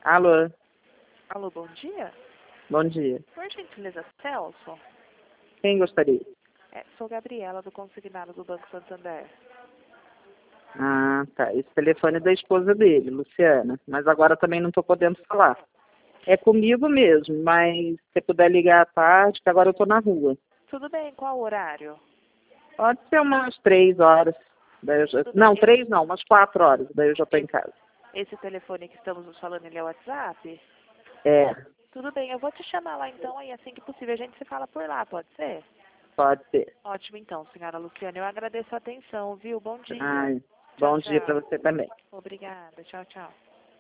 Alô, Alô, bom dia. bom dia. Por gentileza, Celso? Quem gostaria? Sou Gabriela, do consignado do Banco Santander. Ah, tá. Esse telefone é da esposa dele, Luciana. Mas agora também não estou podendo falar. É comigo mesmo, mas se você puder ligar à tarde, que agora eu estou na rua. Tudo bem, qual horário? Pode ser umas 3 horas. Daí eu já... Tudo Não, bem. 3 não, umas 4 horas. Daí eu já estou em casa. Esse telefone que estamos nos falando, ele é o WhatsApp? É, Tudo bem, eu vou te chamar lá então, aí assim que possível a gente se fala por lá, pode ser? pode ser. Ótimo então, senhora Luciana. Eu agradeço a atenção, viu? Bom dia. Ai, Tchau, bom dia para tchau. você também. Obrigada. Tchau, tchau.